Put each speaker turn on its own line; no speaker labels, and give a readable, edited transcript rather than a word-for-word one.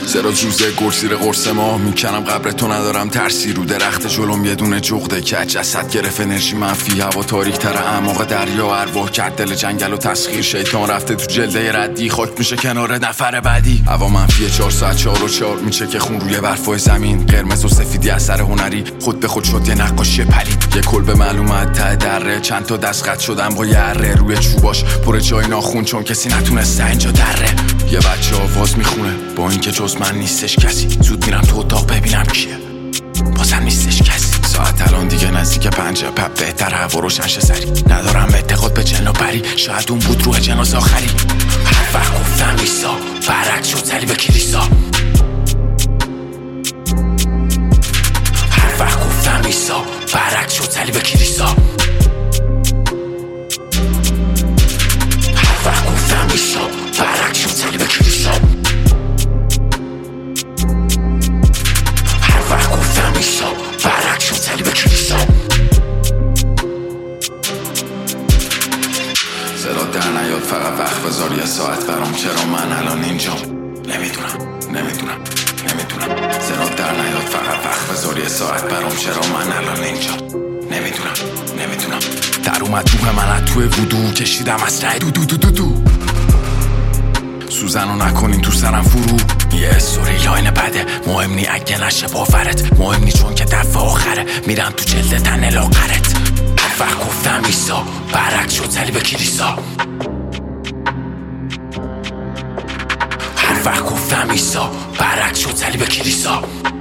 زراز روزه گرسیر قرص ماه میکنم قبر تو ندارم ترسی رو درخت جلوم یه دونه جغده که جسد گرفت انرژی منفی هوا تاریک تر اعماق دریا ارواح کرد دل جنگل و تسخیر شیطان رفته تو جلده ردی خاک میشه کنار نفر بعدی هوا منفی 4 ساعت 4 و 4 میشه که خون روی برفای زمین قرمز و سفیدی اثر هنری خود به خود شد یه نقاشی پلید یه کلبه معلومت ته دره چند تا دست قطع شدم با یه اره روی چوباش پر جای ناخون چون کسی نتونسته اینجا دره یه بچه آواز میخونه با اینکه جز من نیستش کسی زود میرم تو اتاق ببینم کیه بازم نیستش کسی ساعت الان دیگه نزدیک 5 پپ بهتر هوا روشن شه سری ندارم اعتقاد به جن و پری شاید اون بود روح جناز آخری هر وقت گفتم ایسا برعکس شد صلیب کلیسا هر وقت گفتم ایسا برعکس شد صلیب کلیسا هر وقت گفتم ایسا برعکس شد صلیب کلیسا هر وقت گفتم ایسا برعکس شد صلیب کلیسا صدا در نیاد فقط وقت بذار یه ساعت برام چرا من الان اینجام نمیدونم صدا در نیاد فقط وقت بذار یه ساعت برام چرا من الان اینجام نمیدونم در اومد روح من توی وودو کشیدم از رای دو سوزنو نکنین تو سرم فرو یه استوری لاین بده مهم نی اگه نشه باورت مهم نی چون که دفعه آخره میرم تو جلد تن لاغرت هر وقت گفتم ایسا برعکس شد صلیب کلیسا هر وقت گفتم ایسا برعکس شد صلیب کلیسا